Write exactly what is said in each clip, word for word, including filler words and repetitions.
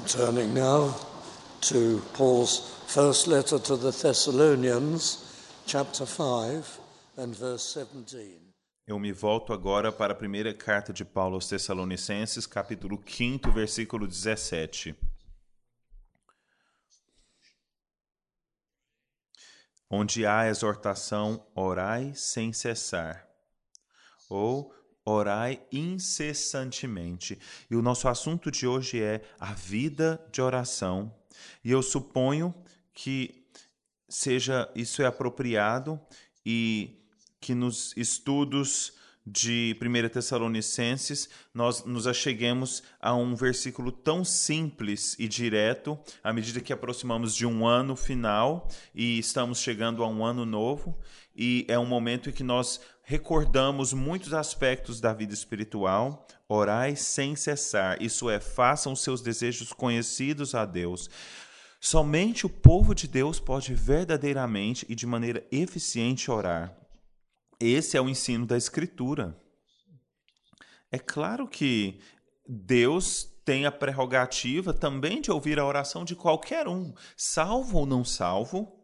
Turning now to Paul's first letter to the Thessalonians, chapter five and verse seventeen. Eu me volto agora para a primeira carta de Paulo aos Tessalonicenses, capítulo cinco, versículo dezessete. Onde há exortação, orai sem cessar, ou orai incessantemente. E o nosso assunto de hoje é a vida de oração. E eu suponho que seja isso é apropriado e que nos estudos de primeira Tessalonicenses nós nos acheguemos a um versículo tão simples e direto, à medida que aproximamos de um ano final e estamos chegando a um ano novo, e é um momento em que nós recordamos muitos aspectos da vida espiritual. Orai sem cessar, isso é, façam os seus desejos conhecidos a Deus. Somente o povo de Deus pode verdadeiramente e de maneira eficiente orar. Esse é o ensino da Escritura. É claro que Deus tem a prerrogativa também de ouvir a oração de qualquer um, salvo ou não salvo,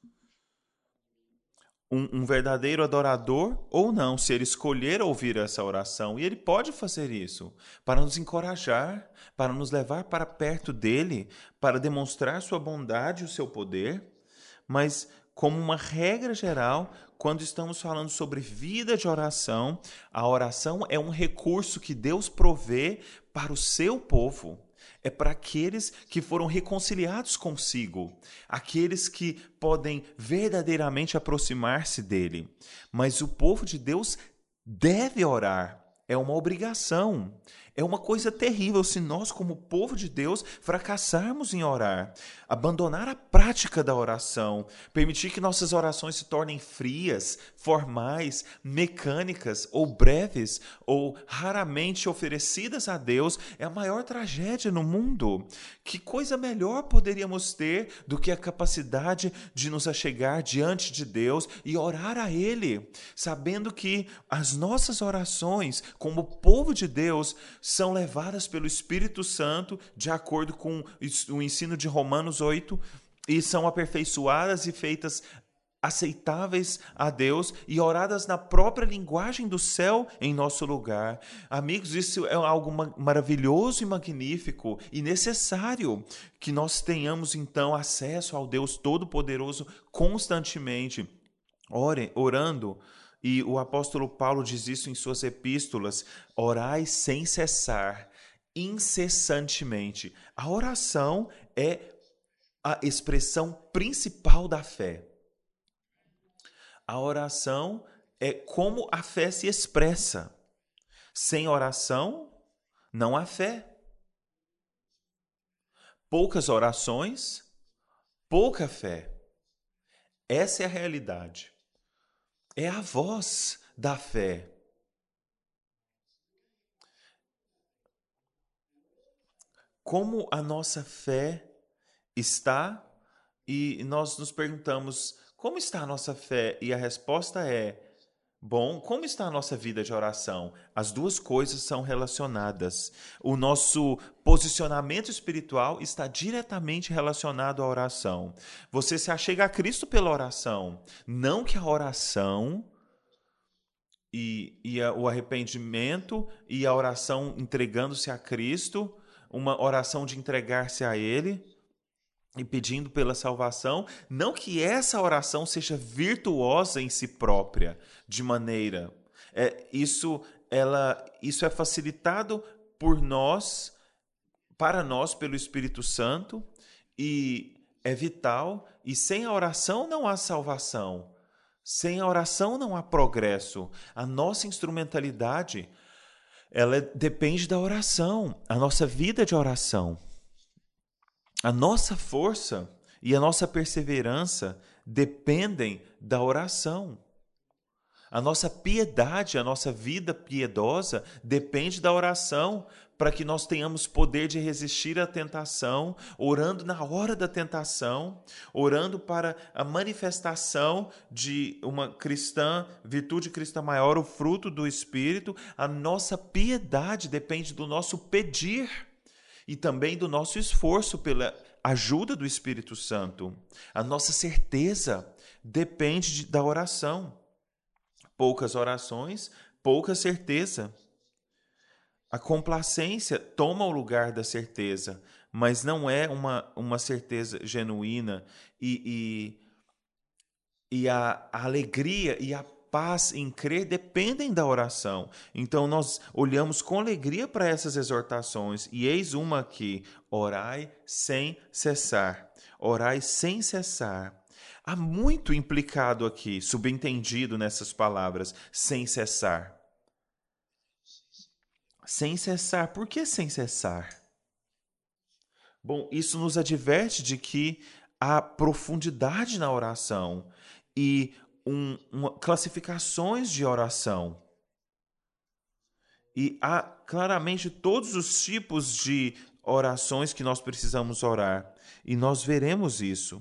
um, um verdadeiro adorador ou não, se ele escolher ouvir essa oração. E ele pode fazer isso para nos encorajar, para nos levar para perto dele, para demonstrar sua bondade e o seu poder, mas como uma regra geral, quando estamos falando sobre vida de oração, a oração é um recurso que Deus provê para o seu povo. É para aqueles que foram reconciliados consigo, aqueles que podem verdadeiramente aproximar-se dele. Mas o povo de Deus deve orar, é uma obrigação. É uma coisa terrível se nós, como povo de Deus, fracassarmos em orar, abandonar a prática da oração, permitir que nossas orações se tornem frias, formais, mecânicas ou breves, ou raramente oferecidas a Deus, é a maior tragédia no mundo. Que coisa melhor poderíamos ter do que a capacidade de nos achegar diante de Deus e orar a Ele, sabendo que as nossas orações, como povo de Deus, são levadas pelo Espírito Santo, de acordo com o ensino de Romanos oito, e são aperfeiçoadas e feitas aceitáveis a Deus e oradas na própria linguagem do céu em nosso lugar. Amigos, isso é algo maravilhoso e magnífico e necessário que nós tenhamos, então, acesso ao Deus Todo-Poderoso constantemente, Ore, orando. E o apóstolo Paulo diz isso em suas epístolas: orai sem cessar, incessantemente. A oração é a expressão principal da fé. A oração é como a fé se expressa. Sem oração, não há fé. Poucas orações, pouca fé. Essa é a realidade. É a voz da fé. Como a nossa fé está, e nós nos perguntamos, como está a nossa fé? E a resposta é, bom, como está a nossa vida de oração? As duas coisas são relacionadas. O nosso posicionamento espiritual está diretamente relacionado à oração. Você se achega a Cristo pela oração. Não que a oração e, e a, o arrependimento e a oração entregando-se a Cristo, uma oração de entregar-se a Ele e pedindo pela salvação, não que essa oração seja virtuosa em si própria, de maneira... É, isso, ela, isso é facilitado por nós, para nós, pelo Espírito Santo, e é vital, e sem a oração não há salvação. Sem a oração não há progresso. A nossa instrumentalidade, ela depende da oração, a nossa vida de oração. A nossa força e a nossa perseverança dependem da oração. A nossa piedade, a nossa vida piedosa depende da oração, para que nós tenhamos poder de resistir à tentação, orando na hora da tentação, orando para a manifestação de uma cristã, virtude cristã maior, o fruto do Espírito. A nossa piedade depende do nosso pedir. e também do nosso esforço pela ajuda do Espírito Santo. A nossa certeza depende de, da oração. Poucas orações, pouca certeza. A complacência toma o lugar da certeza, mas não é uma, uma certeza genuína e, e, e a, a alegria e a paz em crer dependem da oração. Então nós olhamos com alegria para essas exortações e eis uma aqui: orai sem cessar. Orai sem cessar. Há muito implicado aqui, subentendido nessas palavras, sem cessar. Sem cessar. Por que sem cessar? Bom, isso nos adverte de que há profundidade na oração e um, uma, classificações de oração. E há claramente todos os tipos de orações que nós precisamos orar. E nós veremos isso.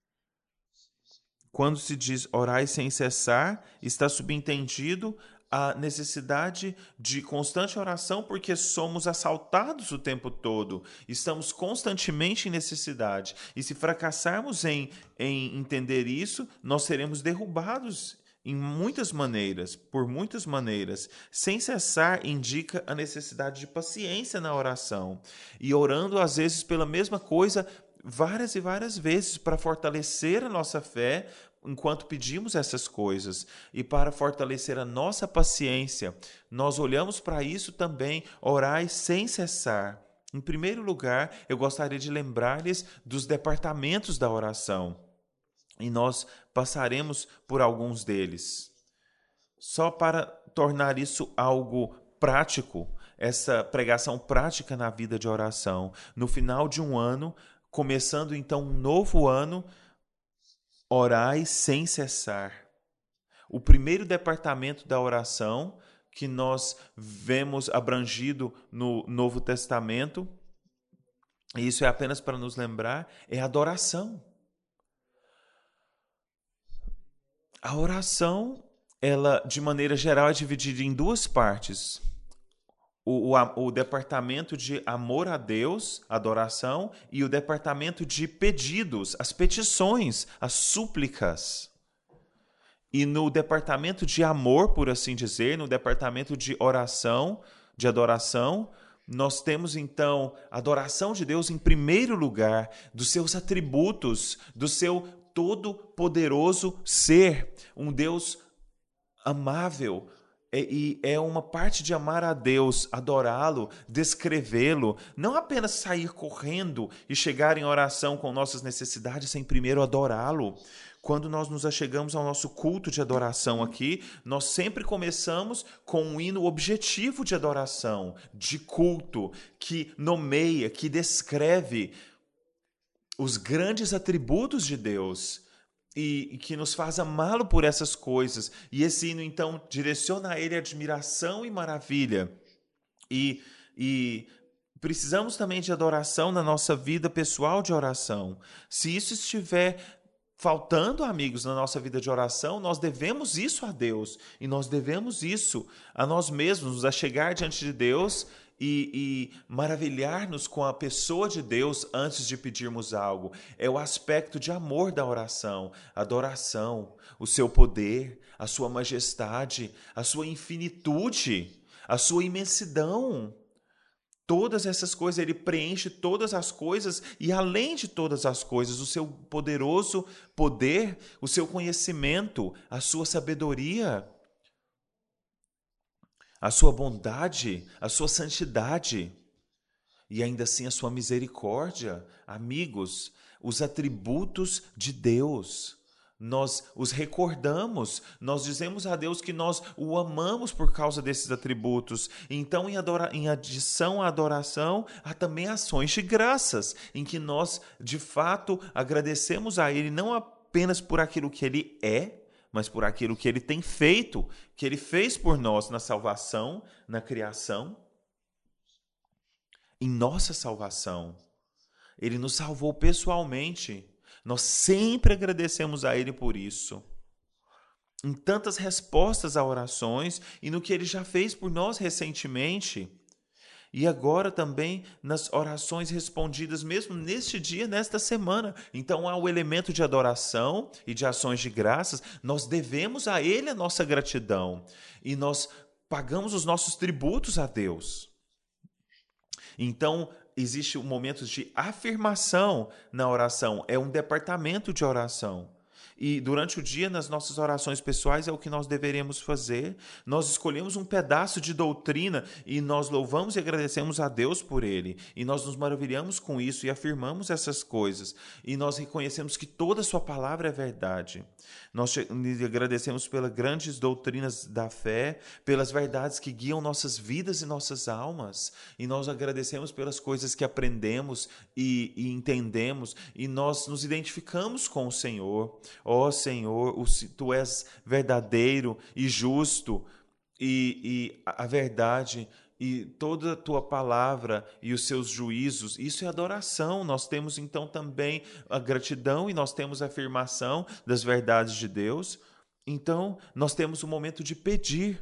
Quando se diz orai sem cessar, está subentendido a necessidade de constante oração, porque somos assaltados o tempo todo, estamos constantemente em necessidade. E se fracassarmos em, em entender isso, nós seremos derrubados em muitas maneiras, por muitas maneiras. Sem cessar indica a necessidade de paciência na oração, e orando às vezes pela mesma coisa várias e várias vezes para fortalecer a nossa fé, enquanto pedimos essas coisas, e para fortalecer a nossa paciência, nós olhamos para isso também, orai sem cessar. Em primeiro lugar, eu gostaria de lembrar-lhes dos departamentos da oração, e nós passaremos por alguns deles. Só para tornar isso algo prático, essa pregação prática na vida de oração. No final de um ano, começando então um novo ano, orai sem cessar. O primeiro departamento da oração que nós vemos abrangido no Novo Testamento, e isso é apenas para nos lembrar, é a adoração. A oração, ela, de maneira geral, é dividida em duas partes. O, o, o departamento de amor a Deus, adoração, e o departamento de pedidos, as petições, as súplicas. E no departamento de amor, por assim dizer, no departamento de oração, de adoração, nós temos então a adoração de Deus em primeiro lugar, dos seus atributos, do seu todo-poderoso ser, um Deus amável. E é uma parte de amar a Deus, adorá-lo, descrevê-lo, não apenas sair correndo e chegar em oração com nossas necessidades sem primeiro adorá-lo. Quando nós nos achegamos ao nosso culto de adoração aqui, nós sempre começamos com um hino objetivo de adoração, de culto, que nomeia, que descreve os grandes atributos de Deus. E, e que nos faz amá-lo por essas coisas. E esse hino, então, direciona a ele admiração e maravilha. E, e precisamos também de adoração na nossa vida pessoal de oração. Se isso estiver faltando, amigos, na nossa vida de oração, nós devemos isso a Deus. E nós devemos isso a nós mesmos, nos achegar diante de Deus E, e maravilhar-nos com a pessoa de Deus antes de pedirmos algo. É o aspecto de amor da oração, a adoração, o seu poder, a sua majestade, a sua infinitude, a sua imensidão. Todas essas coisas, ele preenche todas as coisas e, além de todas as coisas, o seu poderoso poder, o seu conhecimento, a sua sabedoria, a sua bondade, a sua santidade e ainda assim a sua misericórdia. Amigos, os atributos de Deus, nós os recordamos, nós dizemos a Deus que nós o amamos por causa desses atributos. Então, em, adora, em adição à adoração, há também ações de graças, em que nós, de fato, agradecemos a Ele não apenas por aquilo que Ele é, mas por aquilo que Ele tem feito, que Ele fez por nós na salvação, na criação, em nossa salvação. Ele nos salvou pessoalmente. Nós sempre agradecemos a Ele por isso. Em tantas respostas a orações e no que Ele já fez por nós recentemente. e agora também nas orações respondidas, mesmo neste dia, nesta semana. Então há o elemento de adoração e de ações de graças. Nós devemos a Ele a nossa gratidão e nós pagamos os nossos tributos a Deus. Então, existe um momento de afirmação na oração, é um departamento de oração. E durante o dia, nas nossas orações pessoais, é o que nós deveremos fazer. Nós escolhemos um pedaço de doutrina e nós louvamos e agradecemos a Deus por ele. E nós nos maravilhamos com isso e afirmamos essas coisas. E nós reconhecemos que toda a sua palavra é verdade. Nós lhe agradecemos pelas grandes doutrinas da fé, pelas verdades que guiam nossas vidas e nossas almas. E nós agradecemos pelas coisas que aprendemos e, e entendemos. E nós nos identificamos com o Senhor. Ó Senhor, Tu és verdadeiro e justo, e, e a verdade e toda a Tua palavra e os seus juízos, isso é adoração. Nós temos então também a gratidão e nós temos a afirmação das verdades de Deus. Então, nós temos o momento de pedir.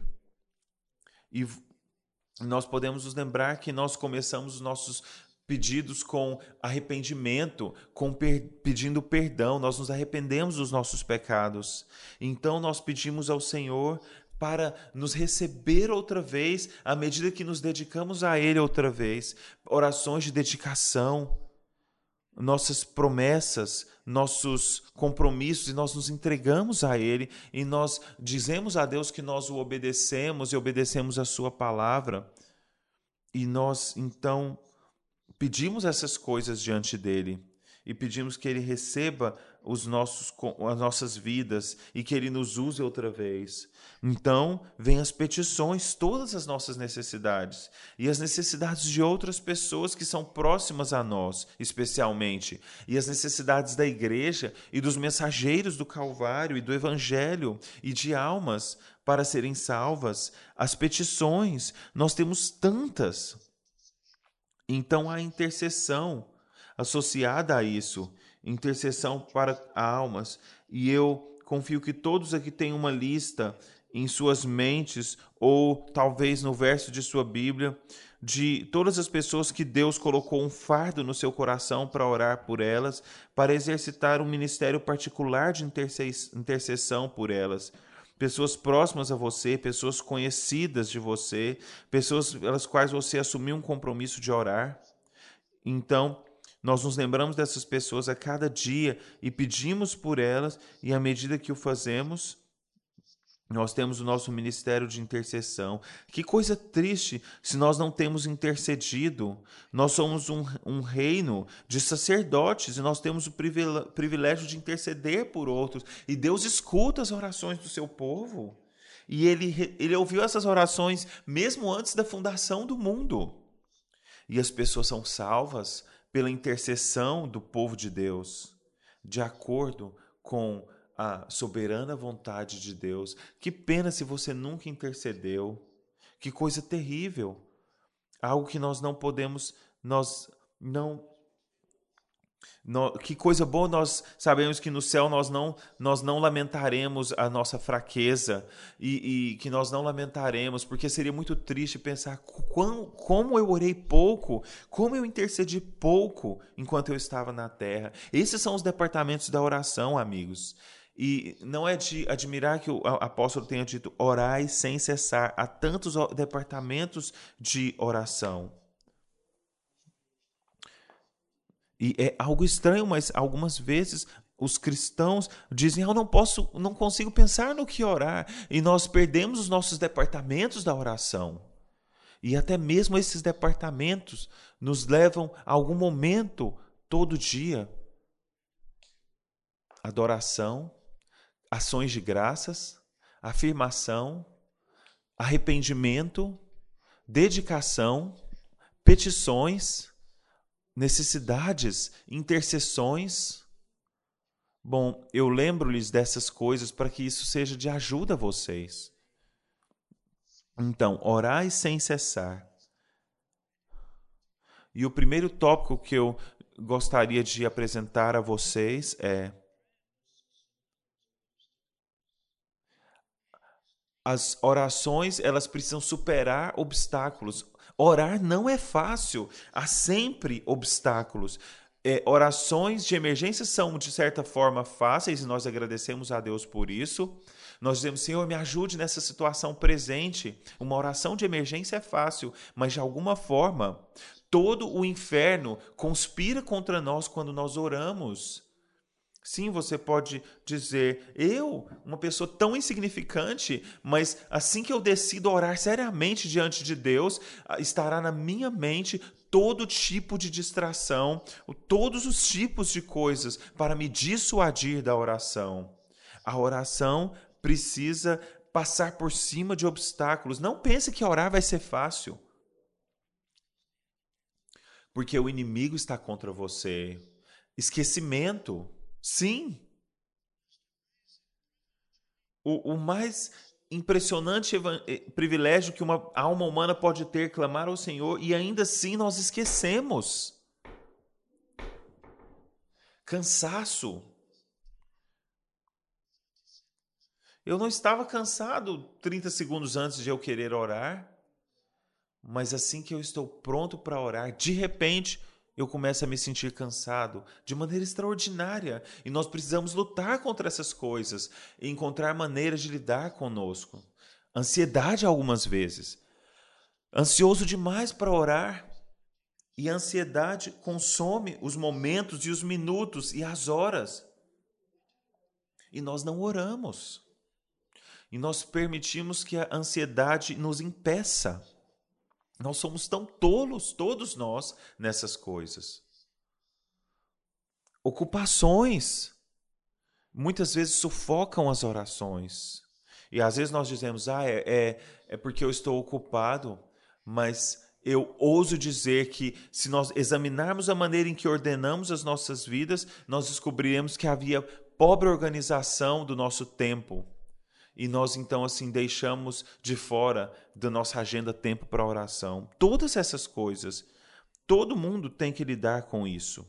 E nós podemos nos lembrar que nós começamos os nossos pedidos com arrependimento, com per, pedindo perdão. Nós nos arrependemos dos nossos pecados. Então nós pedimos ao Senhor para nos receber outra vez, à medida que nos dedicamos a Ele outra vez. Orações de dedicação, nossas promessas, nossos compromissos, e nós nos entregamos a Ele, e nós dizemos a Deus que nós o obedecemos e obedecemos a Sua palavra. E nós, então, pedimos essas coisas diante dele e pedimos que ele receba os nossos, as nossas vidas e que ele nos use outra vez. Então, vêm as petições, todas as nossas necessidades e as necessidades de outras pessoas que são próximas a nós, especialmente, e as necessidades da igreja e dos mensageiros do Calvário e do Evangelho e de almas para serem salvas. As petições, nós temos tantas. Então, a intercessão associada a isso, intercessão para almas. E eu confio que todos aqui têm uma lista em suas mentes, ou talvez no verso de sua Bíblia, de todas as pessoas que Deus colocou um fardo no seu coração para orar por elas, para exercitar um ministério particular de intercessão por elas. Pessoas próximas a você, pessoas conhecidas de você, pessoas pelas quais você assumiu um compromisso de orar. Então, nós nos lembramos dessas pessoas a cada dia e pedimos por elas, e à medida que o fazemos, nós temos o nosso ministério de intercessão. Que coisa triste se nós não temos intercedido. Nós somos um, um reino de sacerdotes e nós temos o privilégio de interceder por outros. E Deus escuta as orações do seu povo. E ele, ele ouviu essas orações mesmo antes da fundação do mundo. E as pessoas são salvas pela intercessão do povo de Deus, de acordo com a soberana vontade de Deus. Que pena se você nunca intercedeu. Que coisa terrível. Algo que nós não podemos, nós não... No, que coisa boa, nós sabemos que no céu nós não, nós não lamentaremos a nossa fraqueza e, e que nós não lamentaremos, porque seria muito triste pensar quão, como eu orei pouco, como eu intercedi pouco enquanto eu estava na terra. Esses são os departamentos da oração, amigos. E não é de admirar que o apóstolo tenha dito orai sem cessar. Há tantos departamentos de oração. E é algo estranho, mas algumas vezes os cristãos dizem, eu não posso, não consigo pensar no que orar. E nós perdemos os nossos departamentos da oração. E até mesmo esses departamentos nos levam a algum momento, todo dia, adoração, ações de graças, afirmação, arrependimento, dedicação, petições, necessidades, intercessões. Bom, eu lembro-lhes dessas coisas para que isso seja de ajuda a vocês. Então, orai sem cessar. E o primeiro tópico que eu gostaria de apresentar a vocês é: as orações, elas precisam superar obstáculos. Orar não é fácil. Há sempre obstáculos. É, orações de emergência são, de certa forma, fáceis e nós agradecemos a Deus por isso. Nós dizemos, Senhor, me ajude nessa situação presente. Uma oração de emergência é fácil, mas de alguma forma, todo o inferno conspira contra nós quando nós oramos. Sim, você pode dizer, eu, uma pessoa tão insignificante, mas assim que eu decido orar seriamente diante de Deus, estará na minha mente todo tipo de distração, todos os tipos de coisas para me dissuadir da oração. A oração precisa passar por cima de obstáculos. Não pense que orar vai ser fácil. Porque o inimigo está contra você. Esquecimento. Sim. O, o mais impressionante privilégio que uma alma humana pode ter, clamar ao Senhor, e ainda assim nós esquecemos. Cansaço. Eu não estava cansado trinta segundos antes de eu querer orar, mas assim que eu estou pronto para orar, de repente eu começo a me sentir cansado de maneira extraordinária. E nós precisamos lutar contra essas coisas e encontrar maneiras de lidar conosco. Ansiedade algumas vezes. Ansioso demais para orar. E a ansiedade consome os momentos e os minutos e as horas. E nós não oramos. E nós permitimos que a ansiedade nos impeça. Nós somos tão tolos, todos nós, nessas coisas. Ocupações muitas vezes sufocam as orações. E às vezes nós dizemos, ah, é, é, é porque eu estou ocupado, mas eu ouso dizer que se nós examinarmos a maneira em que ordenamos as nossas vidas, nós descobriremos que havia pobre organização do nosso tempo. E nós, então, assim, deixamos de fora da nossa agenda tempo para oração. Todas essas coisas, todo mundo tem que lidar com isso.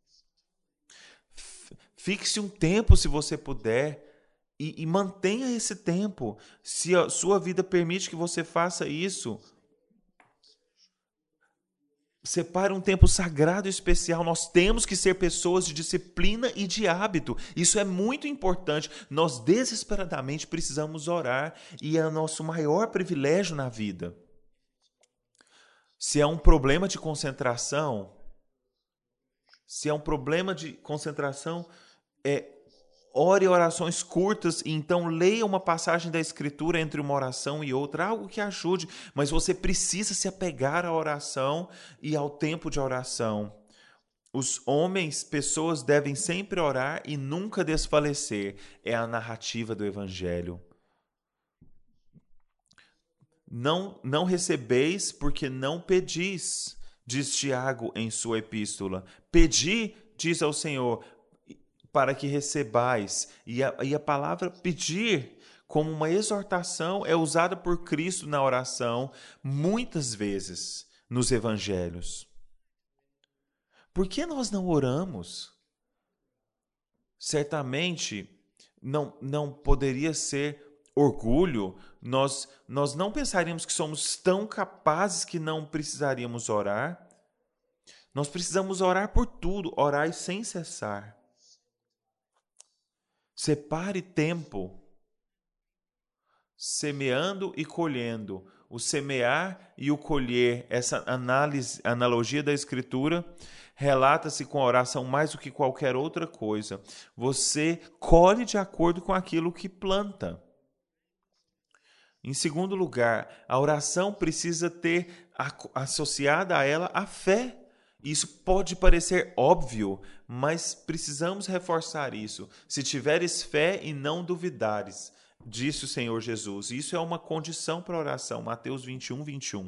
Fixe um tempo, se você puder, e, e mantenha esse tempo. Se a sua vida permite que você faça isso, separe um tempo sagrado e especial. Nós temos que ser pessoas de disciplina e de hábito. Isso é muito importante. Nós desesperadamente precisamos orar e é o nosso maior privilégio na vida. Se é um problema de concentração, se é um problema de concentração, é, ore orações curtas e então leia uma passagem da Escritura entre uma oração e outra, algo que ajude, mas você precisa se apegar à oração e ao tempo de oração. Os homens, pessoas devem sempre orar e nunca desfalecer. É a narrativa do Evangelho. Não, não recebeis porque não pedis, diz Tiago em sua epístola. Pedi, diz ao Senhor, para que recebais. E a, e a palavra pedir, como uma exortação, é usada por Cristo na oração muitas vezes nos evangelhos. Por que nós não oramos? Certamente não, não poderia ser orgulho. Nós, nós não pensaríamos que somos tão capazes que não precisaríamos orar. Nós precisamos orar por tudo, orar sem cessar. Separe tempo, semeando e colhendo. O semear e o colher, essa análise, analogia da Escritura, relata-se com a oração mais do que qualquer outra coisa. Você colhe de acordo com aquilo que planta. Em segundo lugar, a oração precisa ter associada a ela a fé. Isso pode parecer óbvio, mas precisamos reforçar isso. Se tiveres fé e não duvidares, disse o Senhor Jesus. Isso é uma condição para a oração, Mateus vinte e um, vinte e um.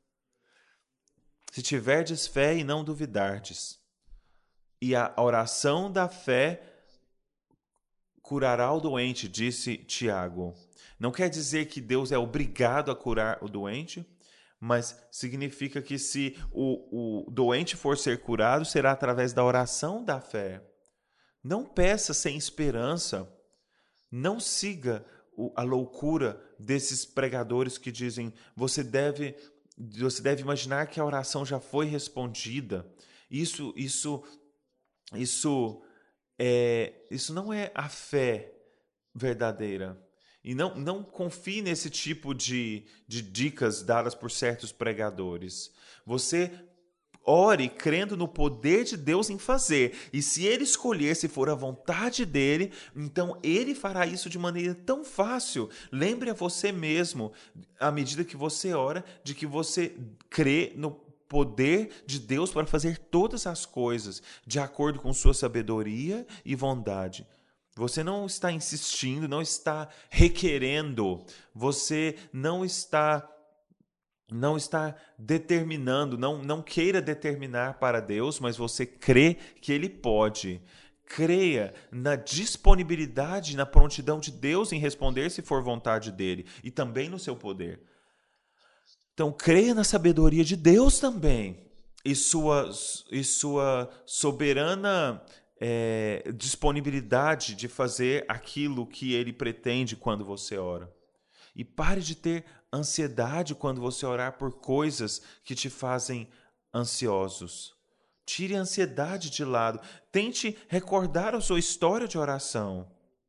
Se tiverdes fé e não duvidardes. E a oração da fé curará o doente, disse Tiago. Não quer dizer que Deus é obrigado a curar o doente, mas significa que se o, o doente for ser curado, será através da oração da fé. Não peça sem esperança. Não siga o, a loucura desses pregadores que dizem você deve você deve imaginar que a oração já foi respondida. Isso, isso, isso, é, isso não é a fé verdadeira. E não, não confie nesse tipo de, de dicas dadas por certos pregadores. Você ore crendo no poder de Deus em fazer. E se Ele escolher, se for a vontade dEle, então Ele fará isso de maneira tão fácil. Lembre a você mesmo, à medida que você ora, de que você crê no poder de Deus para fazer todas as coisas de acordo com sua sabedoria e bondade. Você não está insistindo, não está requerendo, você não está não está determinando, não, não queira determinar para Deus, mas você crê que Ele pode. Creia na disponibilidade, na prontidão de Deus em responder se for vontade dEle e também no seu poder. Então, creia na sabedoria de Deus também e sua, e sua soberana é, disponibilidade de fazer aquilo que Ele pretende quando você ora. E pare de ter ansiedade quando você orar por coisas que te fazem ansiosos. Tire a ansiedade de lado. Tente recordar a sua história de oração.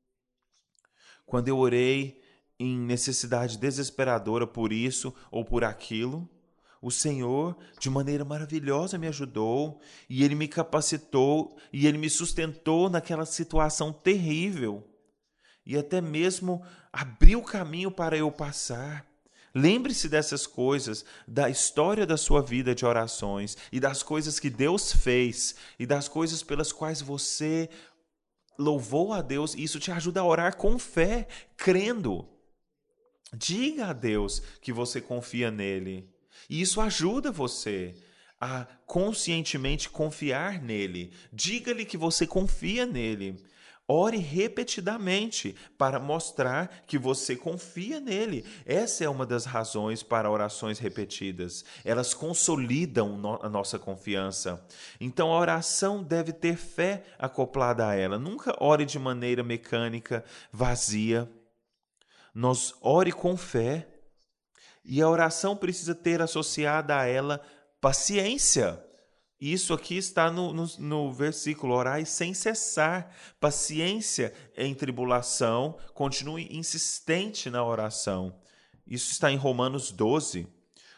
Quando eu orei em necessidade desesperadora por isso ou por aquilo, o Senhor, de maneira maravilhosa, me ajudou e Ele me capacitou e Ele me sustentou naquela situação terrível. E até mesmo abriu o caminho para eu passar. Lembre-se dessas coisas, da história da sua vida de orações e das coisas que Deus fez e das coisas pelas quais você louvou a Deus. Isso te ajuda a orar com fé, crendo. Diga a Deus que você confia nele. E isso ajuda você a conscientemente confiar nele. Diga-lhe que você confia nele. Ore repetidamente para mostrar que você confia nele. Essa é uma das razões para orações repetidas. Elas consolidam a nossa confiança. Então a oração deve ter fé acoplada a ela. Nunca ore de maneira mecânica, vazia. Nós ore com fé. E a oração precisa ter associada a ela paciência. Isso aqui está no, no, no versículo, orai sem cessar, paciência em tribulação, continue insistente na oração. Isso está em Romanos doze.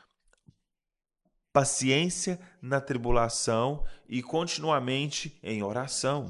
Paciência na tribulação e continuamente em oração.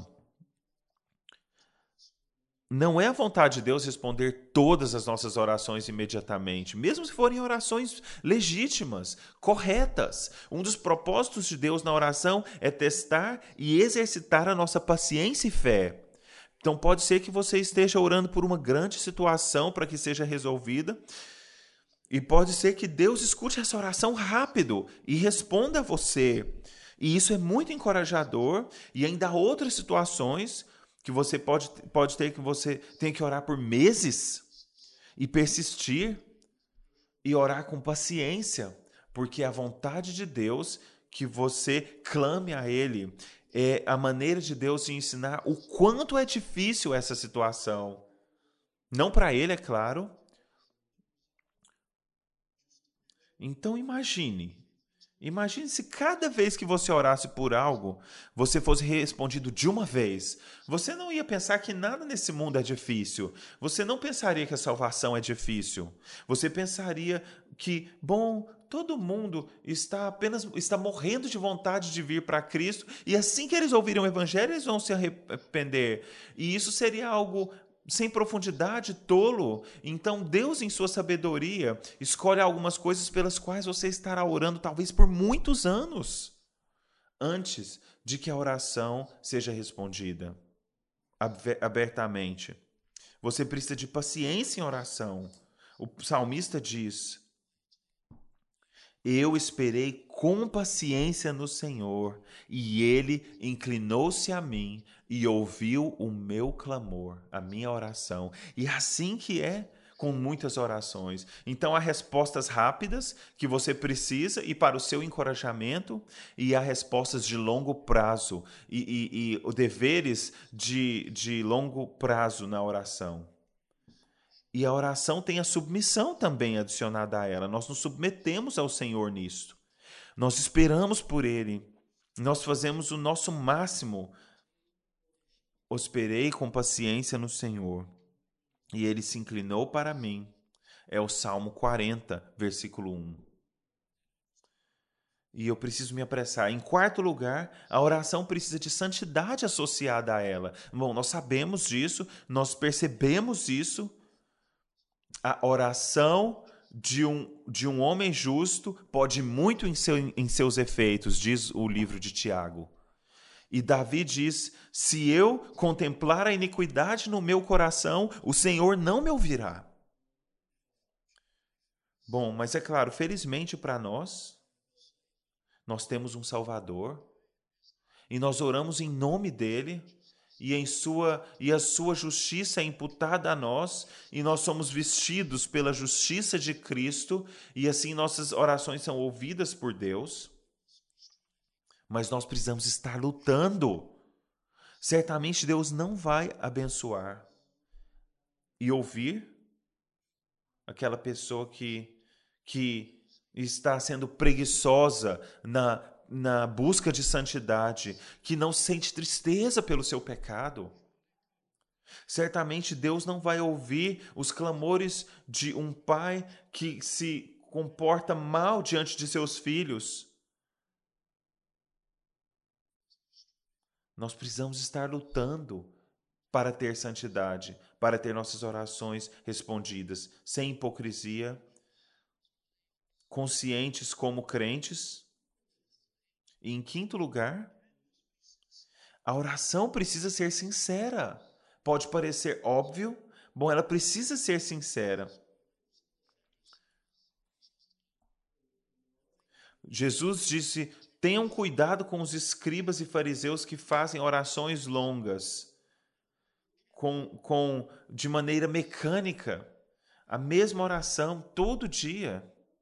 Não é a vontade de Deus responder todas as nossas orações imediatamente, mesmo se forem orações legítimas, corretas. Um dos propósitos de Deus na oração é testar e exercitar a nossa paciência e fé. Então pode ser que você esteja orando por uma grande situação para que seja resolvida, e pode ser que Deus escute essa oração rápido e responda a você. E isso é muito encorajador, e ainda há outras situações que você pode, pode ter que você tem que orar por meses e persistir e orar com paciência, porque é a vontade de Deus que você clame a Ele. É a maneira de Deus te ensinar o quanto é difícil essa situação. Não para Ele, é claro. Então imagine. Imagine se cada vez que você orasse por algo, você fosse respondido de uma vez. Você não ia pensar que nada nesse mundo é difícil. Você não pensaria que a salvação é difícil. Você pensaria que, bom, todo mundo está apenas está morrendo de vontade de vir para Cristo, e assim que eles ouvirem o Evangelho, eles vão se arrepender. E isso seria algo sem profundidade, tolo. Então Deus, em sua sabedoria, escolhe algumas coisas pelas quais você estará orando talvez por muitos anos antes de que a oração seja respondida abertamente. Você precisa de paciência em oração. O salmista diz: eu esperei com paciência no Senhor, e Ele inclinou-se a mim e ouviu o meu clamor, a minha oração. E assim que é com muitas orações. Então há respostas rápidas que você precisa e para o seu encorajamento, e há respostas de longo prazo e, e, e deveres de, de longo prazo na oração. E a oração tem a submissão também adicionada a ela. Nós nos submetemos ao Senhor nisto. Nós esperamos por Ele. Nós fazemos o nosso máximo. Esperei com paciência no Senhor, e Ele se inclinou para mim. É o Salmo quarenta, versículo um. E eu preciso me apressar. Em quarto lugar, a oração precisa de santidade associada a ela. Bom, nós sabemos disso, nós percebemos isso. A oração de um, de um homem justo pode muito em, seu, em seus efeitos, diz o livro de Tiago. E Davi diz, se eu contemplar a iniquidade no meu coração, o Senhor não me ouvirá. Bom, mas é claro, felizmente para nós, nós temos um Salvador, e nós oramos em nome dele, e, em sua, e a sua justiça é imputada a nós, e nós somos vestidos pela justiça de Cristo, e assim nossas orações são ouvidas por Deus. Mas nós precisamos estar lutando. Certamente Deus não vai abençoar e ouvir aquela pessoa que, que está sendo preguiçosa na, na busca de santidade, que não sente tristeza pelo seu pecado. Certamente Deus não vai ouvir os clamores de um pai que se comporta mal diante de seus filhos. Nós precisamos estar lutando para ter santidade, para ter nossas orações respondidas, sem hipocrisia, conscientes como crentes. E em quinto lugar, a oração precisa ser sincera. Pode parecer óbvio, bom, ela precisa ser sincera. Jesus disse: tenham cuidado com os escribas e fariseus que fazem orações longas, com, com, de maneira mecânica, a mesma oração todo dia.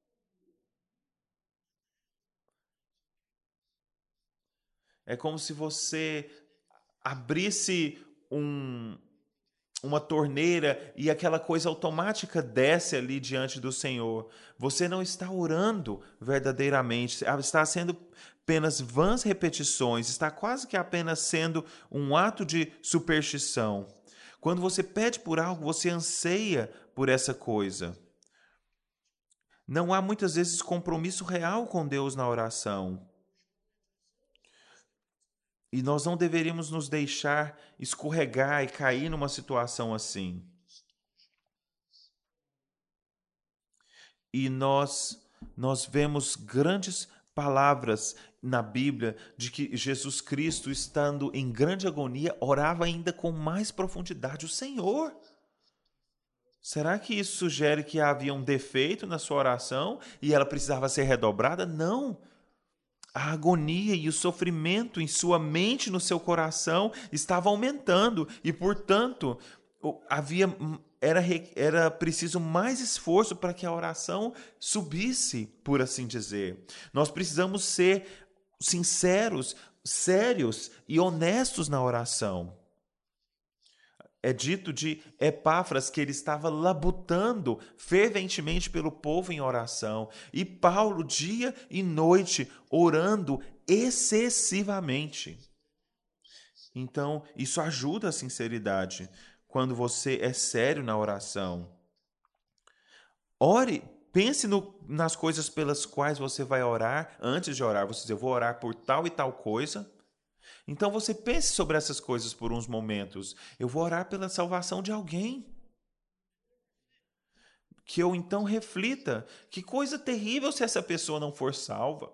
É como se você abrisse um, uma torneira e aquela coisa automática desce ali diante do Senhor. Você não está orando verdadeiramente, está sendo apenas vãs repetições, está quase que apenas sendo um ato de superstição. Quando você pede por algo, você anseia por essa coisa. Não há muitas vezes compromisso real com Deus na oração. E nós não deveríamos nos deixar escorregar e cair numa situação assim. E nós, nós vemos grandes palavras na Bíblia de que Jesus Cristo, estando em grande agonia, orava ainda com mais profundidade o Senhor. Será que isso sugere que havia um defeito na sua oração e ela precisava ser redobrada? Não. A agonia e o sofrimento em sua mente e no seu coração estava aumentando e, portanto, havia, era, era preciso mais esforço para que a oração subisse, por assim dizer. Nós precisamos ser sinceros, sérios e honestos na oração. É dito de Epáfras que ele estava labutando ferventemente pelo povo em oração. E Paulo, dia e noite, orando excessivamente. Então, isso ajuda a sinceridade, quando você é sério na oração. Ore, pense no, nas coisas pelas quais você vai orar antes de orar. Você diz, eu vou orar por tal e tal coisa. Então você pense sobre essas coisas por uns momentos. Eu vou orar pela salvação de alguém. Que eu então reflita, que coisa terrível se essa pessoa não for salva.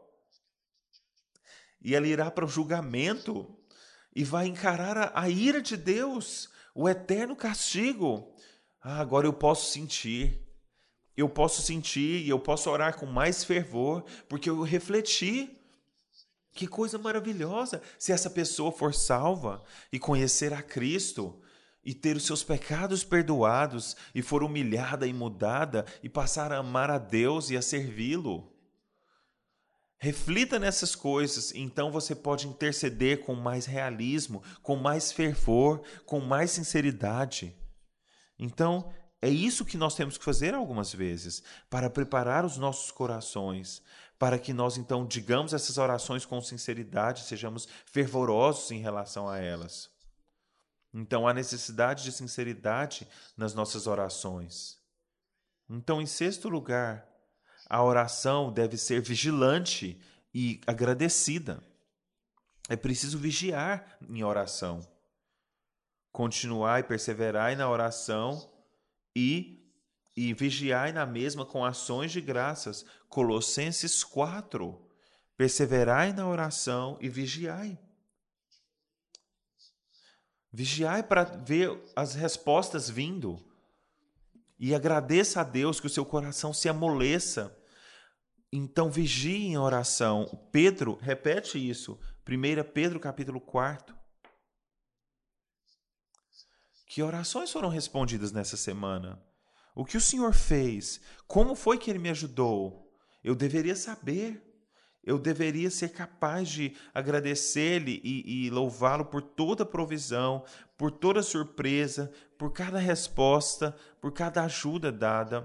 E ela irá para o julgamento e vai encarar a, a ira de Deus, o eterno castigo. Ah, agora eu posso sentir. Eu posso sentir e eu posso orar com mais fervor, porque eu refleti. Que coisa maravilhosa se essa pessoa for salva e conhecer a Cristo e ter os seus pecados perdoados e for humilhada e mudada e passar a amar a Deus e a servi-lo. Reflita nessas coisas, então você pode interceder com mais realismo, com mais fervor, com mais sinceridade. Então, É isso que nós temos que fazer algumas vezes, para preparar os nossos corações, para que nós então digamos essas orações com sinceridade, sejamos fervorosos em relação a elas. Então há necessidade de sinceridade nas nossas orações. Então, em sexto lugar, a oração deve ser vigilante e agradecida. É preciso vigiar em oração. Continuar e perseverar na oração e, e vigiar na mesma com ações de graças. Colossenses quatro. Perseverai na oração e vigiai. Vigiai para ver as respostas vindo. E agradeça a Deus, que o seu coração se amoleça. Então vigie em oração. Pedro repete isso. primeiro Pedro capítulo quatro. Que orações foram respondidas nessa semana? O que o Senhor fez? Como foi que Ele me ajudou? Eu deveria saber. Eu deveria ser capaz de agradecer-lhe e, e louvá-lo por toda provisão, por toda surpresa, por cada resposta, por cada ajuda dada.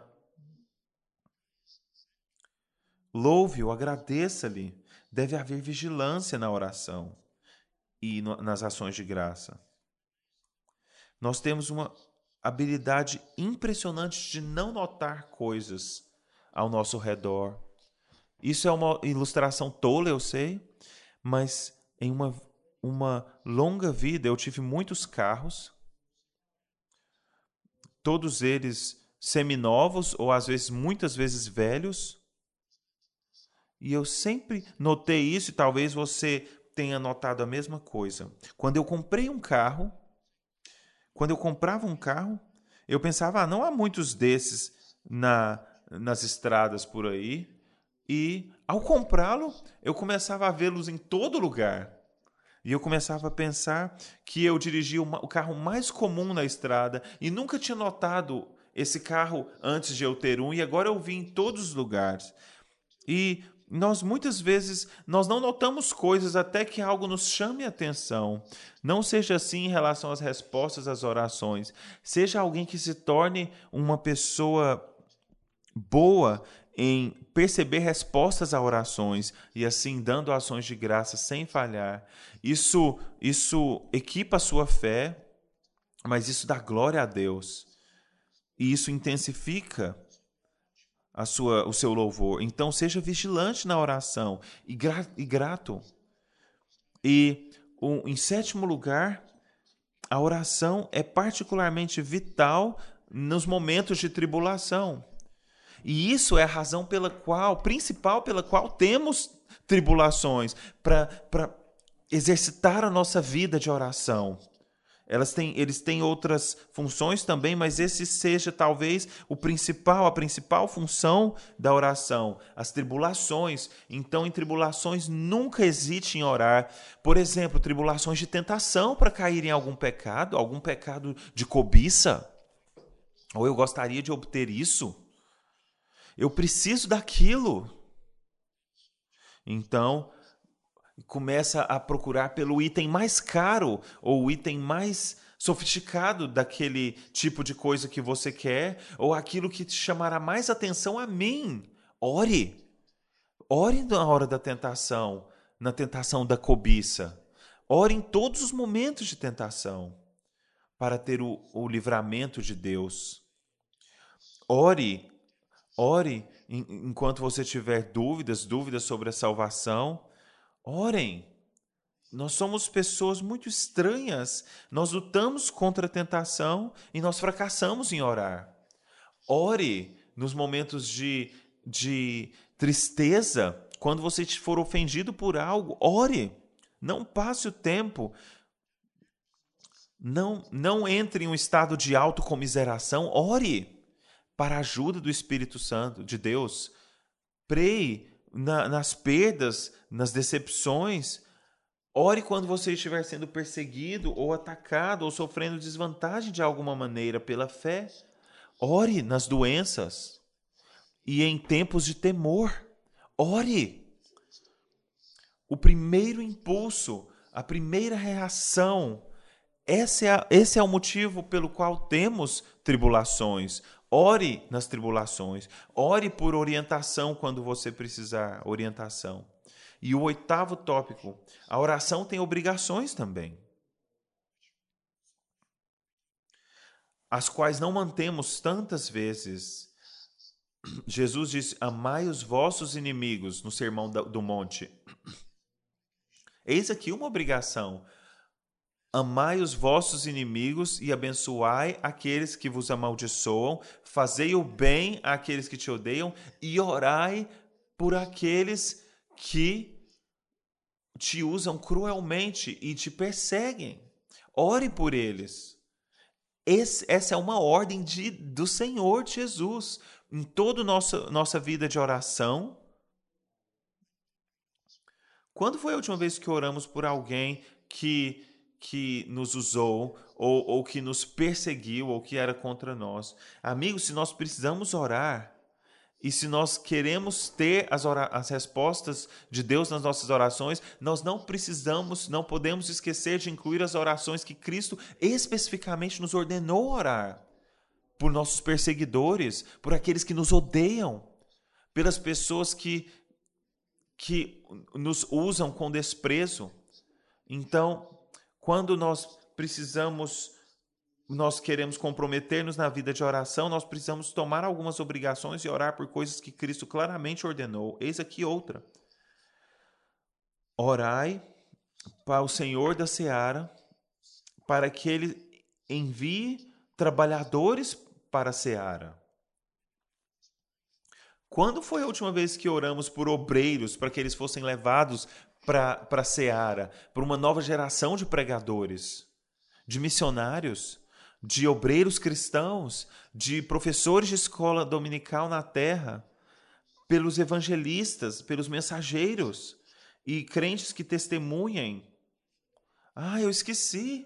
Louve-o, agradeça-lhe. Deve haver vigilância na oração e no, nas ações de graça. Nós temos uma habilidade impressionante de não notar coisas ao nosso redor. Isso é uma ilustração tola, eu sei, mas em uma, uma longa vida eu tive muitos carros, todos eles seminovos ou às vezes, muitas vezes velhos, e eu sempre notei isso e talvez você tenha notado a mesma coisa. Quando eu comprei um carro, quando eu comprava um carro, eu pensava, ah, não há muitos desses na, nas estradas por aí. E, ao comprá-lo, eu começava a vê-los em todo lugar. E eu começava a pensar que eu dirigia o carro mais comum na estrada e nunca tinha notado esse carro antes de eu ter um, e agora eu vi em todos os lugares. E nós, muitas vezes, nós não notamos coisas até que algo nos chame a atenção. Não seja assim em relação às respostas às orações. Seja alguém que se torne uma pessoa boa em perceber respostas a orações e assim dando ações de graça sem falhar. Isso, isso equipa a sua fé, mas isso dá glória a Deus. E isso intensifica a sua, o seu louvor. Então seja vigilante na oração e, gra, e grato. E um, em sétimo lugar, a oração é particularmente vital nos momentos de tribulação. E isso é a razão pela qual, principal pela qual temos tribulações, para exercitar a nossa vida de oração. Elas têm, eles têm outras funções também, mas esse seja talvez o principal, a principal função da oração, as tribulações. Então, em tribulações, nunca hesite em orar. Por exemplo, tribulações de tentação para cair em algum pecado, algum pecado de cobiça. Ou eu gostaria de obter isso. Eu preciso daquilo. Então, começa a procurar pelo item mais caro ou o item mais sofisticado daquele tipo de coisa que você quer, ou aquilo que te chamará mais atenção a mim. Ore. Ore na hora da tentação, na tentação da cobiça. Ore em todos os momentos de tentação para ter o, o livramento de Deus. Ore. Ore enquanto você tiver dúvidas, dúvidas sobre a salvação. Orem. Nós somos pessoas muito estranhas. Nós lutamos contra a tentação e nós fracassamos em orar. Ore nos momentos de, de tristeza, quando você for ofendido por algo. Ore. Não passe o tempo. Não, não entre em um estado de autocomiseração. Ore para a ajuda do Espírito Santo, de Deus. Preie na, nas perdas, nas decepções. Ore quando você estiver sendo perseguido ou atacado ou sofrendo desvantagem de alguma maneira pela fé. Ore nas doenças e em tempos de temor. Ore. O primeiro impulso, a primeira reação esse é, esse é o motivo pelo qual temos tribulações. Ore nas tribulações. Ore por orientação quando você precisar orientação. E o oitavo tópico, a oração tem obrigações também, as quais não mantemos tantas vezes. Jesus disse: amai os vossos inimigos, no Sermão do Monte. Eis aqui uma obrigação. Amai os vossos inimigos e abençoai aqueles que vos amaldiçoam, fazei o bem àqueles que te odeiam e orai por aqueles que te usam cruelmente e te perseguem. Ore por eles. Esse, essa é uma ordem de, do Senhor Jesus. Em toda a nossa, nossa vida de oração. Quando foi a última vez que oramos por alguém que, que nos usou, ou, ou que nos perseguiu, ou que era contra nós? Amigos, se nós precisamos orar, e se nós queremos ter as, ora- as respostas de Deus nas nossas orações, nós não precisamos, não podemos esquecer de incluir as orações que Cristo especificamente nos ordenou orar. Por nossos perseguidores, por aqueles que nos odeiam, pelas pessoas que, que nos usam com desprezo. Então, quando nós precisamos, nós queremos comprometer-nos na vida de oração, nós precisamos tomar algumas obrigações e orar por coisas que Cristo claramente ordenou. Eis aqui outra. Orai para o Senhor da Seara, para que Ele envie trabalhadores para a Seara. Quando foi a última vez que oramos por obreiros, para que eles fossem levados para, para a Seara, para uma nova geração de pregadores, de missionários, de obreiros cristãos, de professores de escola dominical na terra, pelos evangelistas, pelos mensageiros e crentes que testemunhem? Ah, eu esqueci.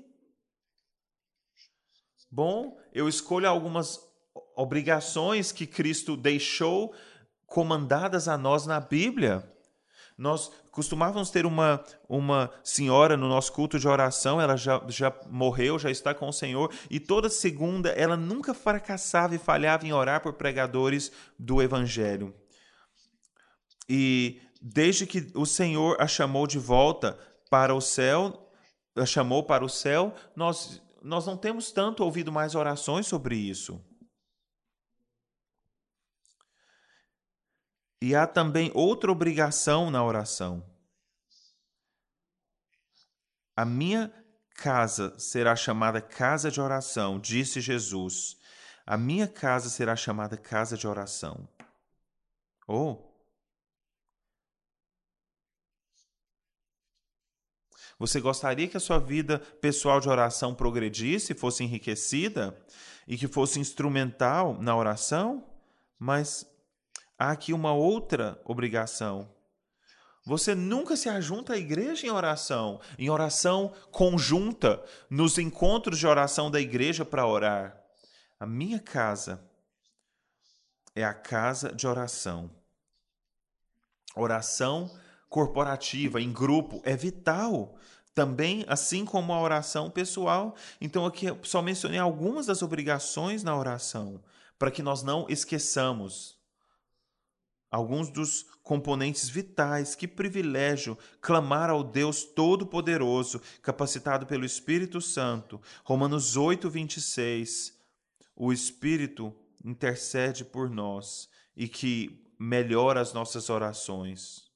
Bom, eu escolho algumas obrigações que Cristo deixou comandadas a nós na Bíblia. Nós costumávamos ter uma, uma senhora no nosso culto de oração, ela já, já morreu, já está com o Senhor, e toda segunda ela nunca fracassava e falhava em orar por pregadores do Evangelho. E desde que o Senhor a chamou de volta para o céu, a chamou para o céu, nós, nós não temos tanto ouvido mais orações sobre isso. E há também outra obrigação na oração. A minha casa será chamada casa de oração, disse Jesus. A minha casa será chamada casa de oração. Oh! Você gostaria que a sua vida pessoal de oração progredisse, fosse enriquecida e que fosse instrumental na oração? Mas há aqui uma outra obrigação. Você nunca se ajunta à igreja em oração, em oração conjunta, nos encontros de oração da igreja para orar. A minha casa é a casa de oração. Oração corporativa, em grupo, é vital. Também, assim como a oração pessoal. Então, aqui eu só mencionei algumas das obrigações na oração, para que nós não esqueçamos alguns dos componentes vitais. Que privilégio clamar ao Deus Todo-Poderoso, capacitado pelo Espírito Santo. Romanos oito, vinte e seis. O Espírito intercede por nós e que melhora as nossas orações.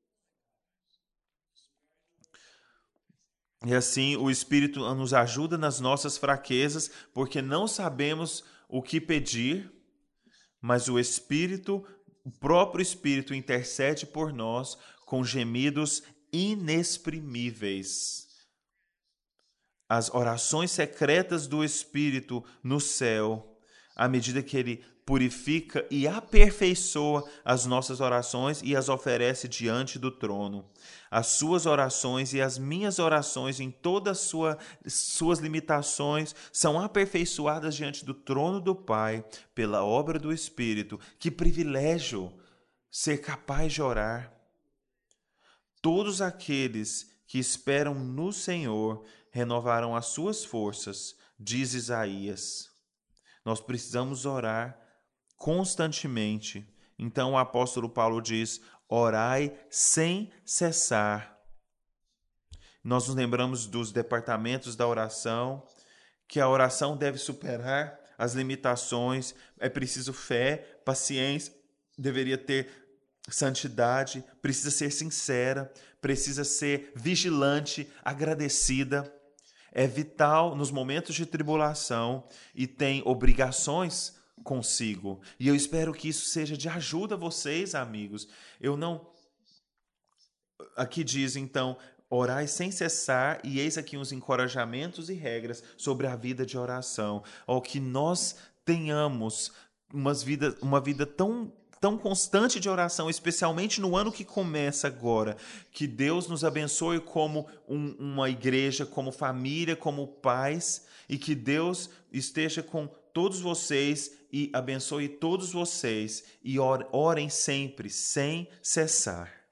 E assim, o Espírito nos ajuda nas nossas fraquezas, porque não sabemos o que pedir, mas o Espírito, o próprio Espírito intercede por nós com gemidos inexprimíveis. As orações secretas do Espírito no céu, à medida que ele purifica e aperfeiçoa as nossas orações e as oferece diante do trono. As suas orações e as minhas orações, em todas as sua, suas limitações, são aperfeiçoadas diante do trono do Pai pela obra do Espírito. Que privilégio ser capaz de orar! Todos aqueles que esperam no Senhor renovarão as suas forças, diz Isaías. Nós precisamos orar constantemente. Então o apóstolo Paulo diz: orai sem cessar. Nós nos lembramos dos departamentos da oração, que a oração deve superar as limitações, é preciso fé, paciência, deveria ter santidade, precisa ser sincera, precisa ser vigilante, agradecida. É vital nos momentos de tribulação e tem obrigações consigo. E eu espero que isso seja de ajuda a vocês, amigos. Eu não... Aqui diz, então, orai sem cessar, e eis aqui uns encorajamentos e regras sobre a vida de oração. Ó, que nós tenhamos umas vida, uma vida tão... tão constante de oração, especialmente no ano que começa agora. Que Deus nos abençoe como um, uma igreja, como família, como pais, e que Deus esteja com todos vocês e abençoe todos vocês, e orem sempre, sem cessar.